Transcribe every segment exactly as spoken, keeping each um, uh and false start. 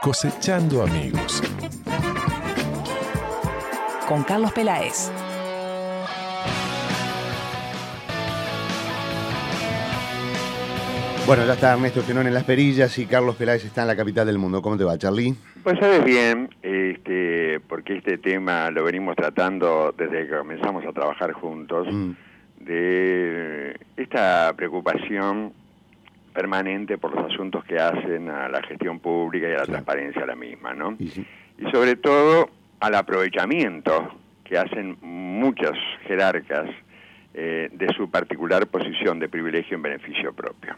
Cosechando amigos. Con Carlos Peláez. Bueno, ya está Ernesto Genón en Las Perillas y Carlos Peláez está en la capital del mundo. ¿Cómo te va, Charly? Pues sabes bien, este, porque este tema lo venimos tratando desde que comenzamos a trabajar juntos, mm. de esta preocupación permanente por los asuntos que hacen a la gestión pública y a la claro. transparencia de la misma, ¿no? Y, sí. y sobre todo al aprovechamiento que hacen muchos jerarcas eh, de su particular posición de privilegio en beneficio propio.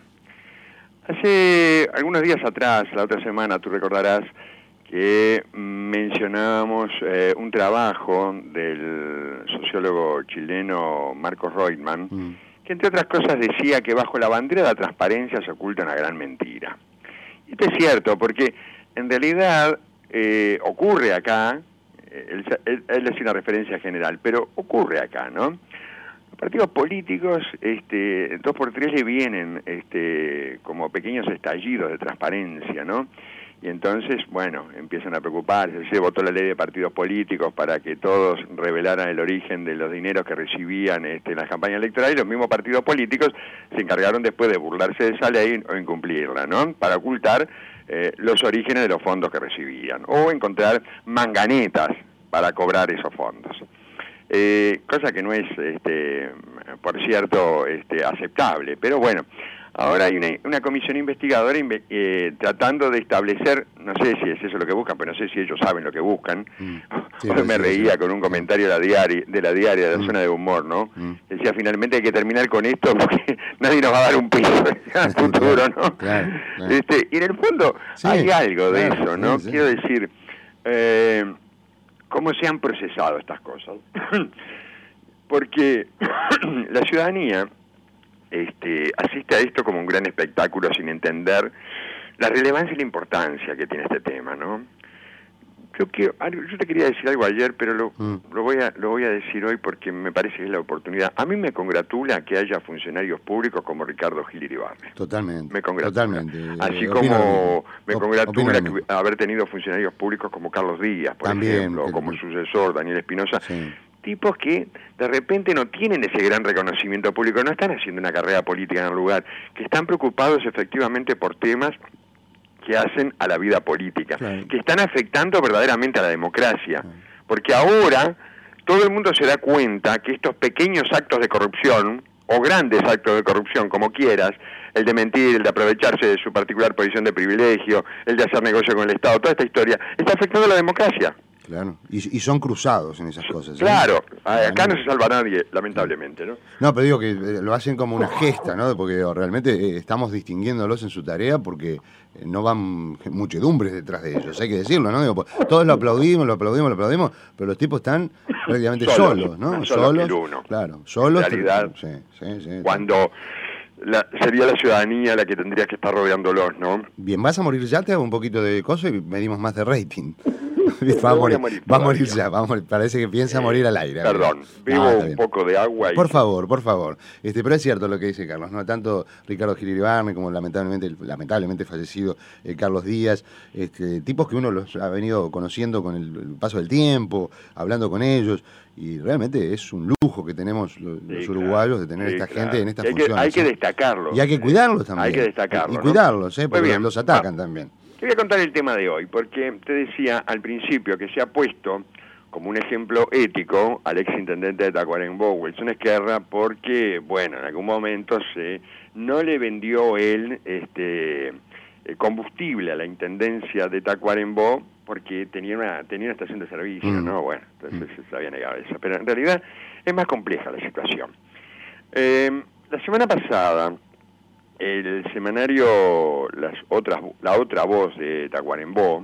Hace algunos días atrás, la otra semana, tú recordarás que mencionábamos eh, un trabajo del sociólogo chileno Marcos Reutemann, mm. que entre otras cosas decía que bajo la bandera de la transparencia se oculta una gran mentira. Y esto es cierto, porque en realidad eh, ocurre acá, él, él, él es una referencia general, pero ocurre acá, ¿no? Los partidos políticos, este, dos por tres le vienen este, como pequeños estallidos de transparencia, ¿no? Y entonces, bueno, empiezan a preocuparse. Se votó la ley de partidos políticos para que todos revelaran el origen de los dineros que recibían este, en las campañas electorales, y los mismos partidos políticos se encargaron después de burlarse de esa ley o incumplirla, ¿no? Para ocultar eh, los orígenes de los fondos que recibían, o encontrar manganetas para cobrar esos fondos. Eh, cosa que no es, este, por cierto, este, aceptable, pero bueno, ahora hay una, una comisión investigadora inve eh, tratando de establecer, no sé si es eso lo que buscan, pero no sé si ellos saben lo que buscan. Mm. Sí, Hoy me sí, reía sí. con un comentario de la diaria de la, diaria, de la mm. zona de humor, ¿no? Mm. Decía, finalmente hay que terminar con esto porque nadie nos va a dar un piso al futuro, ¿no? Claro, claro. Este, y en el fondo sí, hay algo de claro, eso, ¿no? Sí, sí. Quiero decir... Eh, ¿Cómo se han procesado estas cosas? Porque la ciudadanía este, asiste a esto como un gran espectáculo sin entender la relevancia y la importancia que tiene este tema, ¿no? Yo, quiero, yo te quería decir algo ayer, pero lo, mm. lo, voy a, lo voy a decir hoy porque me parece que es la oportunidad. A mí me congratula que haya funcionarios públicos como Ricardo Gil Iribarne. Totalmente. Me congratula. Totalmente. Así como me congratula que haber tenido funcionarios públicos como Carlos Díaz, por También, ejemplo, o como el sucesor, Daniel Espinosa. Sí. Tipos que de repente no tienen ese gran reconocimiento público, no están haciendo una carrera política en el lugar, que están preocupados efectivamente por temas que hacen a la vida política, claro. que están afectando verdaderamente a la democracia, claro. porque ahora todo el mundo se da cuenta que estos pequeños actos de corrupción, o grandes actos de corrupción, como quieras, el de mentir, el de aprovecharse de su particular posición de privilegio, el de hacer negocio con el Estado, toda esta historia, está afectando a la democracia. Claro, y, y son cruzados en esas cosas. Claro, ¿eh? Acá no se salva nadie, lamentablemente, ¿no? No, pero digo que lo hacen como una gesta, ¿no? Porque realmente estamos distinguiéndolos en su tarea porque no van muchedumbres detrás de ellos, hay que decirlo, ¿no? Digo, todos lo aplaudimos, lo aplaudimos, lo aplaudimos, pero los tipos están prácticamente solos, solos ¿no? Solos, uno. Claro, solos. En realidad, sí, sí, sí, cuando la, sería la ciudadanía la que tendría que estar rodeándolos, ¿no? Bien, ¿vas a morir ya? Te hago un poquito de cosas y medimos más de rating. Va a morir, morir, va a morir ya, va a morir, parece que piensa eh, morir al aire. Perdón, bebo no, un poco de agua. Y... Por favor, por favor. Este, pero es cierto lo que dice Carlos, ¿no? Tanto Ricardo Gil Iribarne como lamentablemente, lamentablemente fallecido eh, Carlos Díaz, este, tipos que uno los ha venido conociendo con el, el paso del tiempo, hablando con ellos, y realmente es un lujo que tenemos los, sí, los uruguayos de tener sí, esta claro. gente en estas hay funciones. Que, hay que destacarlos. Y hay que cuidarlos también. Hay que destacarlos. Y, y cuidarlos, ¿eh? Porque bien, los atacan ah. también. Te voy a contar el tema de hoy, porque te decía al principio que se ha puesto como un ejemplo ético al exintendente de Tacuarembó, Wilson Esquerra, porque, bueno, en algún momento se no le vendió él este combustible a la intendencia de Tacuarembó porque tenía una, tenía una estación de servicio, mm. ¿no? Bueno, entonces mm. se había negado eso. Pero en realidad es más compleja la situación. Eh, la semana pasada... El semanario las otras, La Otra Voz de Tacuarembó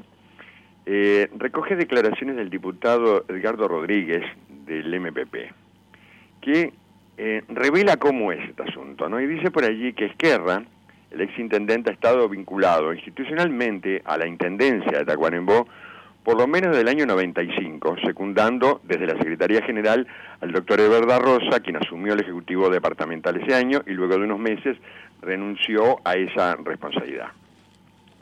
eh, recoge declaraciones del diputado Edgardo Rodríguez del M P P, que eh, revela cómo es este asunto, ¿no? Y dice por allí que Esquerra, el exintendente, ha estado vinculado institucionalmente a la intendencia de Tacuarembó por lo menos del año noventa y cinco, secundando desde la Secretaría General al doctor Eberda Rosa, quien asumió el Ejecutivo Departamental ese año y luego de unos meses renunció a esa responsabilidad. Eh,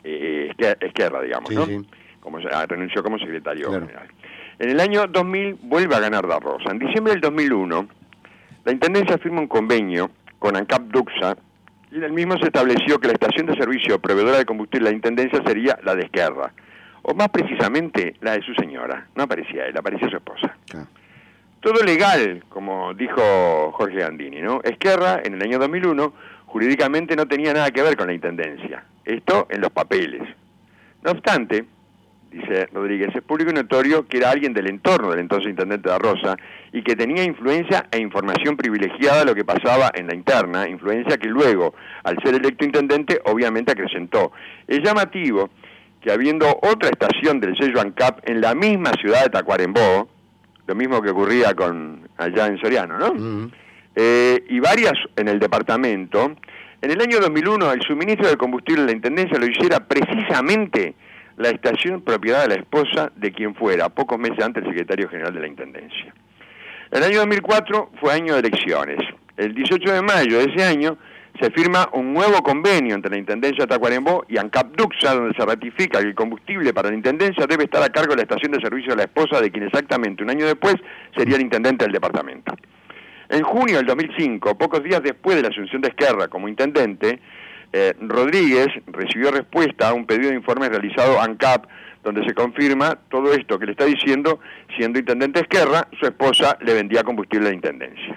Esquerra, digamos, sí, ¿no? Sí. Como, renunció como secretario claro. general. En el año dos mil vuelve a ganar Da Rosa. En diciembre del dos mil uno, la Intendencia firma un convenio con ANCAP Duxa y en el mismo se estableció que la estación de servicio proveedora de combustible de la Intendencia sería la de Esquerra, o más precisamente la de su señora. No aparecía él, aparecía su esposa. Claro. Todo legal, como dijo Jorge Gandini, ¿no? Esquerra, en el año dos mil uno, jurídicamente no tenía nada que ver con la Intendencia. Esto en los papeles. No obstante, dice Rodríguez, es público y notorio que era alguien del entorno del entonces intendente Da Rosa y que tenía influencia e información privilegiada de lo que pasaba en la interna, influencia que luego, al ser electo intendente, obviamente acrecentó. Es llamativo que habiendo otra estación del sello ANCAP en la misma ciudad de Tacuarembó, lo mismo que ocurría con allá en Soriano, ¿no? Uh-huh. Eh, y varias en el departamento, en el año dos mil uno el suministro de combustible de la Intendencia lo hiciera precisamente la estación propiedad de la esposa de quien fuera, pocos meses antes el secretario general de la Intendencia. El año dos mil cuatro fue año de elecciones. El dieciocho de mayo de ese año se firma un nuevo convenio entre la Intendencia de Tacuarembó y ANCAP Duxa, donde se ratifica que el combustible para la Intendencia debe estar a cargo de la estación de servicio de la esposa de quien exactamente un año después sería el intendente del departamento. En junio del dos mil cinco, pocos días después de la asunción de Esquerra como intendente, eh, Rodríguez recibió respuesta a un pedido de informe realizado a ANCAP, donde se confirma todo esto que le está diciendo, siendo intendente Esquerra, su esposa le vendía combustible a la Intendencia.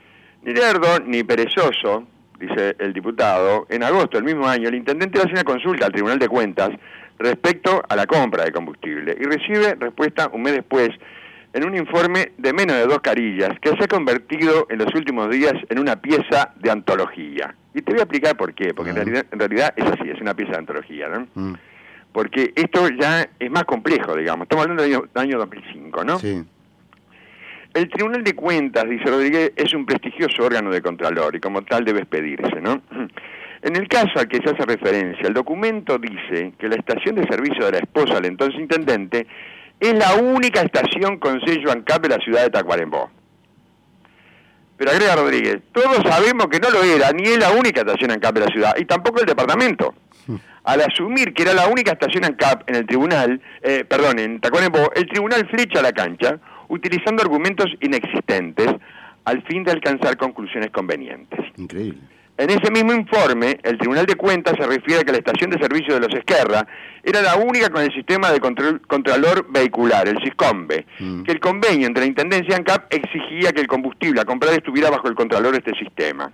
Ni lerdo ni perezoso, dice el diputado, en agosto del mismo año el intendente hace una consulta al Tribunal de Cuentas respecto a la compra de combustible y recibe respuesta un mes después en un informe de menos de dos carillas que se ha convertido en los últimos días en una pieza de antología. Y te voy a explicar por qué, porque uh-huh. en, realidad, en realidad es así, es una pieza de antología, ¿no? Uh-huh. Porque esto ya es más complejo, digamos, estamos hablando del año, del año dos mil cinco, ¿no? Sí. El Tribunal de Cuentas, dice Rodríguez, es un prestigioso órgano de Contralor y como tal debe expedirse, ¿no? En el caso al que se hace referencia, el documento dice que la estación de servicio de la esposa del entonces intendente es la única estación con sello ANCAP de la ciudad de Tacuarembó. Pero agrega Rodríguez, todos sabemos que no lo era, ni es la única estación ANCAP de la ciudad, y tampoco el departamento. Al asumir que era la única estación ANCAP en el tribunal, eh, perdón, en Tacuarembó, el tribunal flecha la cancha, utilizando argumentos inexistentes, al fin de alcanzar conclusiones convenientes. Increíble. En ese mismo informe, el Tribunal de Cuentas se refiere a que la estación de servicio de los Esquerra era la única con el sistema de control, contralor vehicular, el SISCOMVE, mm. que el convenio entre la Intendencia y ANCAP exigía que el combustible a comprar estuviera bajo el contralor de este sistema.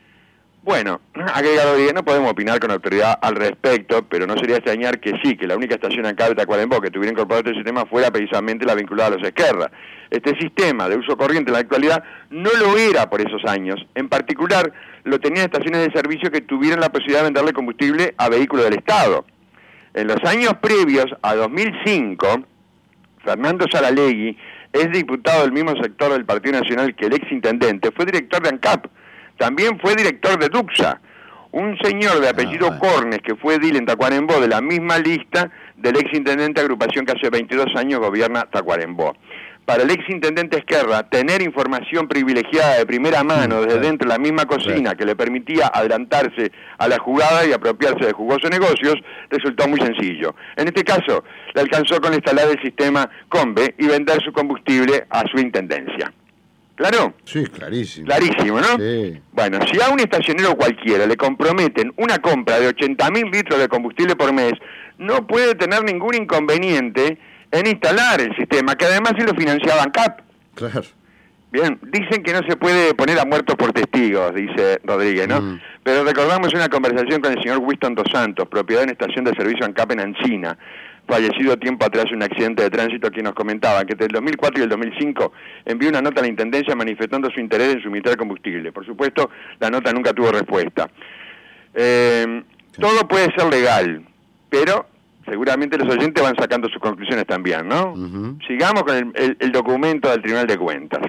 Bueno, agrega Rodríguez, no podemos opinar con autoridad al respecto, pero no sería extrañar que sí, que la única estación ANCAP de Tacuarembó que tuviera incorporado este sistema fuera precisamente la vinculada a los Esquerra. Este sistema de uso corriente en la actualidad no lo era por esos años. En particular, lo tenían estaciones de servicio que tuvieran la posibilidad de venderle combustible a vehículos del Estado. En los años previos a dos mil cinco, Fernando Saralegui es diputado del mismo sector del Partido Nacional que el ex intendente, fue director de ANCAP. También fue director de Duxa, un señor de apellido ah, Cornes, que fue edil en Tacuarembó, de la misma lista del exintendente de agrupación que hace veintidós años gobierna Tacuarembó. Para el exintendente Esquerra, tener información privilegiada de primera mano desde dentro de la misma cocina que le permitía adelantarse a la jugada y apropiarse de jugosos negocios, resultó muy sencillo. En este caso, le alcanzó con instalar el sistema COMVE y vender su combustible a su intendencia. ¿Claro? Sí, clarísimo. Clarísimo, ¿no? Sí. Bueno, si a un estacionero cualquiera le comprometen una compra de ochenta mil litros de combustible por mes, no puede tener ningún inconveniente en instalar el sistema, que además se lo financiaba ANCAP. Claro. Bien, dicen que no se puede poner a muertos por testigos, dice Rodríguez, ¿no? Mm. Pero recordamos una conversación con el señor Winston Dos Santos, propiedad de una estación de servicio ANCAP en Ancina, fallecido tiempo atrás en un accidente de tránsito, que nos comentaba que entre el dos mil cuatro y el dos mil cinco envió una nota a la Intendencia manifestando su interés en suministrar combustible. Por supuesto, la nota nunca tuvo respuesta. Eh, sí. Todo puede ser legal, pero seguramente los oyentes van sacando sus conclusiones también, ¿no? Uh-huh. Sigamos con el, el, el documento del Tribunal de Cuentas.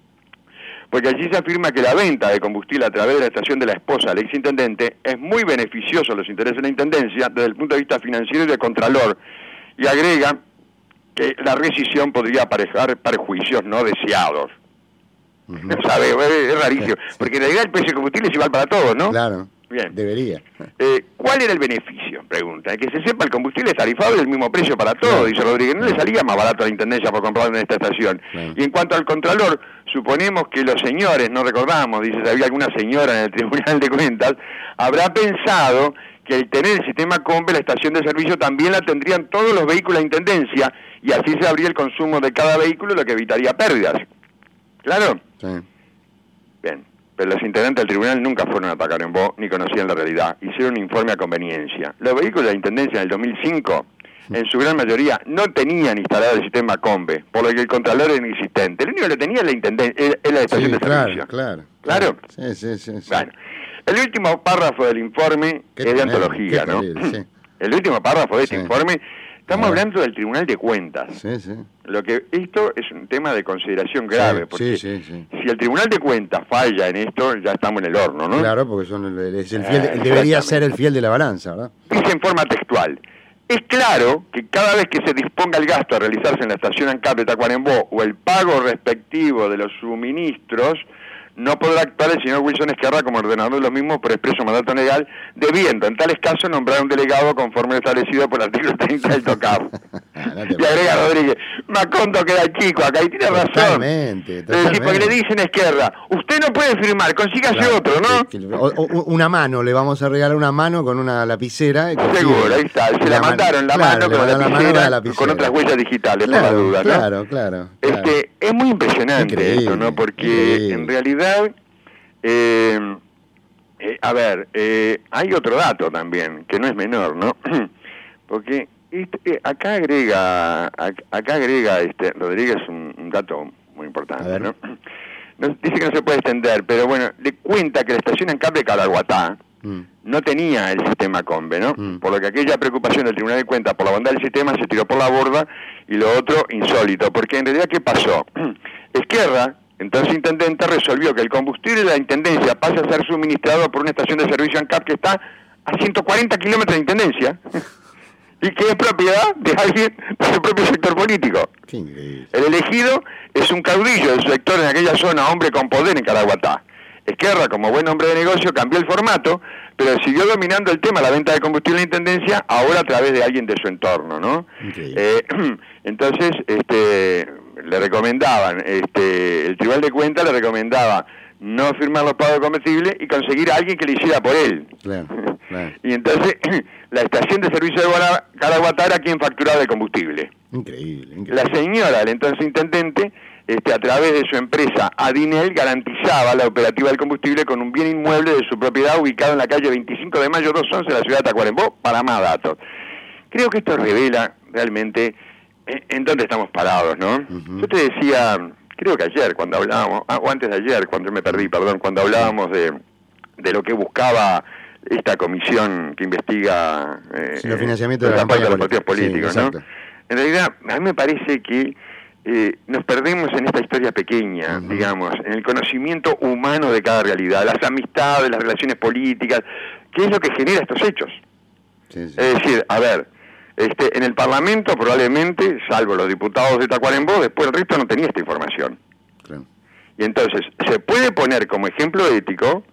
Porque allí se afirma que la venta de combustible a través de la estación de la esposa del exintendente es muy beneficioso a los intereses de la Intendencia desde el punto de vista financiero y de Contralor, y agrega que la rescisión podría aparejar perjuicios no deseados. Uh-huh. ¿Sabe? Es rarísimo, porque en realidad el precio de combustible es igual para todos, ¿no? Claro. Bien. Debería. Eh, ¿Cuál era el beneficio? pregunta, que se sepa el combustible es tarifado y el mismo precio para todo, dice Rodríguez, no le salía más barato a la Intendencia por comprar en esta estación. Claro. Y en cuanto al Contralor, suponemos que los señores, no recordamos, dice, si había alguna señora en el Tribunal de Cuentas, habrá pensado que al tener el sistema Combe, la estación de servicio también la tendrían todos los vehículos de Intendencia, y así se habría el consumo de cada vehículo, lo que evitaría pérdidas. ¿Claro? Sí. Bien. Pero los intendentes del tribunal nunca fueron a Tacuarembó ni conocían la realidad. Hicieron un informe a conveniencia. Los vehículos de la Intendencia en el dos mil cinco, en su gran mayoría, no tenían instalado el sistema Combe, por lo que el Contralor era inexistente. Lo único que tenía la Intendencia, era la estación sí, de claro, servicio. Claro, claro. Sí, sí, sí, sí. Bueno, el último párrafo del informe qué es de antología, ¿no? Sí. El último párrafo de este sí. informe, estamos ah. hablando del Tribunal de Cuentas. Sí, sí. Lo que esto es un tema de consideración grave, sí, porque sí, sí, sí. si el Tribunal de Cuentas falla en esto, ya estamos en el horno, ¿no? Claro, porque son el, es el fiel, eh, debería ser el fiel de la balanza, ¿verdad? Dice en forma textual: es claro que cada vez que se disponga el gasto a realizarse en la estación ANCAP de Tacuarembó o el pago respectivo de los suministros, no podrá actuar el señor Wilson Ezquerra como ordenador de los mismos por expreso mandato legal, debiendo en tales casos nombrar un delegado conforme establecido por el artículo treinta del TOCAP. No y agrega Rodríguez, Macondo queda chico acá, y tiene razón. Totalmente, totalmente. Es decir, porque le dicen a Ezquerra, usted no puede firmar, consígase claro, otro, ¿no? Que, que, o, o, una mano, le vamos a regalar una mano con una lapicera. Y seguro, ahí está, se la, la mandaron la claro, mano, con la, lapicera, la lapicera, con otras huellas digitales, claro, por la duda, ¿no? Claro, claro. Este, claro. Es muy impresionante increíble, esto, ¿no? Porque increíble. En realidad... Eh, eh, a ver, eh, hay otro dato también, que no es menor, ¿no? Porque este, eh, acá agrega, acá, acá agrega este Rodríguez un, un dato muy importante, ¿no? No, dice que no se puede extender, pero bueno, le cuenta que la estación ANCAP de Caraguatá mm. no tenía el sistema Combe, ¿no? Mm. Por lo que aquella preocupación del Tribunal de Cuentas por la bondad del sistema se tiró por la borda, y lo otro insólito, porque en realidad, ¿qué pasó? Ezquerra, entonces intendente, resolvió que el combustible de la Intendencia pase a ser suministrado por una estación de servicio ANCAP que está a ciento cuarenta kilómetros de Intendencia y que es propiedad de alguien de su propio sector político. El elegido es un caudillo de su sector en aquella zona, hombre con poder en Caraguatá. Ezquerra, como buen hombre de negocio, cambió el formato, pero siguió dominando el tema, la venta de combustible en la Intendencia, ahora a través de alguien de su entorno, ¿no? Eh, entonces, este... le recomendaban, este, el Tribunal de Cuentas le recomendaba no firmar los pagos de combustible y conseguir a alguien que le hiciera por él. Claro, claro. Y entonces la estación de servicio de Caraguatá era quien facturaba el combustible. Increíble, increíble. La señora, el entonces intendente, este, a través de su empresa Adinel, garantizaba la operativa del combustible con un bien inmueble de su propiedad ubicado en la calle veinticinco de mayo doscientos once de la ciudad de Tacuarembó, para más datos. Creo que esto revela realmente en dónde estamos parados, ¿no? Uh-huh. Yo te decía, creo que ayer cuando hablábamos, ah, o antes de ayer, cuando me perdí, perdón, cuando hablábamos de, de lo que buscaba esta comisión que investiga eh, sí, el financiamiento de, de la campaña de los partidos políticos, sí, ¿no? En realidad, a mí me parece que eh, nos perdemos en esta historia pequeña, uh-huh. digamos, en el conocimiento humano de cada realidad, las amistades, las relaciones políticas, ¿qué es lo que genera estos hechos? Sí, sí. Es decir, a ver, Este, en el Parlamento probablemente, salvo los diputados de Tacuarembó, después el resto no tenía esta información. Claro. Y entonces, se puede poner como ejemplo ético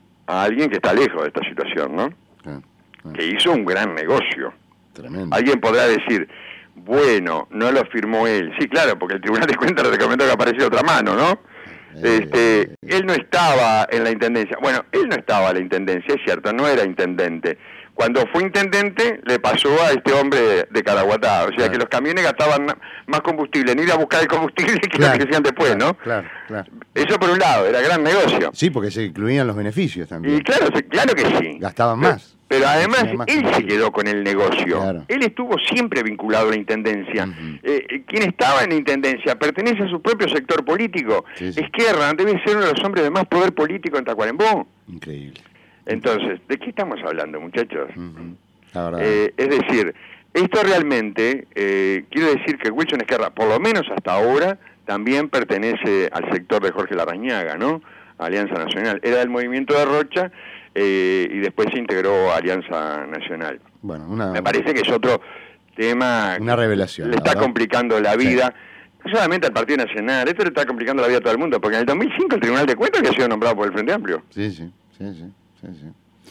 a alguien que está lejos de esta situación, ¿no? Claro, claro. Que hizo un gran negocio. Tremendo. Alguien podrá decir, bueno, no lo firmó él. Sí, claro, porque el Tribunal de Cuentas le recomendó que apareciera otra mano, ¿no? Eh, este, eh, él no estaba en la Intendencia. Bueno, él no estaba en la Intendencia, es cierto, no era intendente. Cuando fue intendente, le pasó a este hombre de, de Caraguatá. O sea, claro. que los camiones gastaban más combustible en ir a buscar el combustible que claro, lo que hacían después, claro, ¿no? Claro, claro. Eso por un lado, era gran negocio. Sí, porque se incluían los beneficios también. Y claro, claro que sí. Gastaban pero, más. Pero además, él se quedó con el negocio. Claro. Él estuvo siempre vinculado a la Intendencia. Uh-huh. eh, quien estaba en la Intendencia pertenece a su propio sector político. Sí, sí. Ezquerra debe ser uno de los hombres de más poder político en Tacuarembó. Increíble. Entonces, ¿de qué estamos hablando, muchachos? Uh-huh. Eh, es decir, esto realmente, eh, quiero decir que Wilson Ezquerra, por lo menos hasta ahora, también pertenece al sector de Jorge Larrañaga, ¿no? Alianza Nacional. Era del movimiento de Rocha eh, y después se integró a Alianza Nacional. Bueno, una... Me parece que es otro tema... Una revelación. Le está ¿verdad? complicando la vida, sí. no solamente al Partido Nacional, esto le está complicando la vida a todo el mundo, porque en el dos mil cinco el Tribunal de Cuentas había sido nombrado por el Frente Amplio. Sí, sí, sí, sí, sí, sí.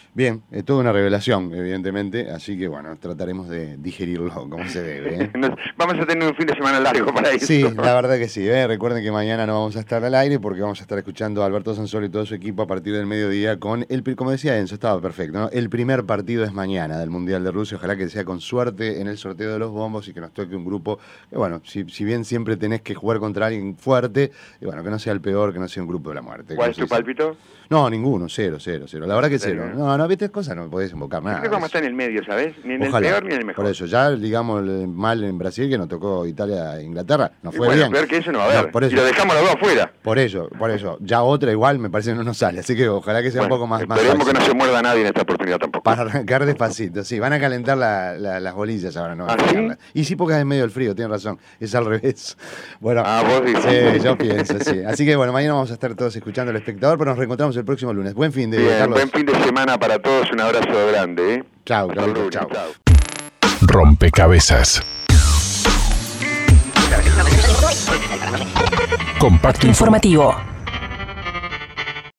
Bien, es toda una revelación, evidentemente, así que bueno, trataremos de digerirlo como se debe. ¿eh? Nos, vamos a tener un fin de semana largo para eso. Sí, la verdad que sí. ¿eh? Recuerden que mañana no vamos a estar al aire porque vamos a estar escuchando a Alberto Sansolo y todo su equipo a partir del mediodía con, el como decía Enzo, estaba perfecto, ¿no? El primer partido es mañana del Mundial de Rusia, ojalá que sea con suerte en el sorteo de los bombos y que nos toque un grupo que, bueno, si, si bien siempre tenés que jugar contra alguien fuerte, y bueno, que no sea el peor, que no sea un grupo de la muerte. ¿Cuál es tu pálpito? No, ninguno, cero, cero, cero. La verdad que cero. No, no, viste cosas, no podés invocar nada. Creo que vamos a estar en el medio, ¿sabes? Ni en Ojalá. el peor ni en el mejor. Por eso, ya digamos mal en Brasil, que nos tocó Italia e Inglaterra, nos fue bueno, bien. Peor que eso no va a haber. No, por eso, y lo dejamos los dos afuera. Por eso, por eso. Ya otra igual me parece que no nos sale, así que ojalá que sea bueno, un poco más más esperemos fácil. que no se muerda nadie en esta oportunidad tampoco. Para arrancar despacito, sí. Van a calentar la, la, las bolillas ahora, ¿no? ¿Ah, sí? Y sí, porque es en medio del frío, tienen razón. Es al revés. Bueno, ah, vos dices. Sí, yo pienso, sí. Así que bueno, mañana vamos a estar todos escuchando al espectador, pero nos reencontramos el próximo lunes. Buen fin de Bien, Carlos. buen fin de semana para todos. Un abrazo grande, ¿eh? Chau, Hasta Carlitos, luego, chau. chau. Rompecabezas. Compacto Informativo.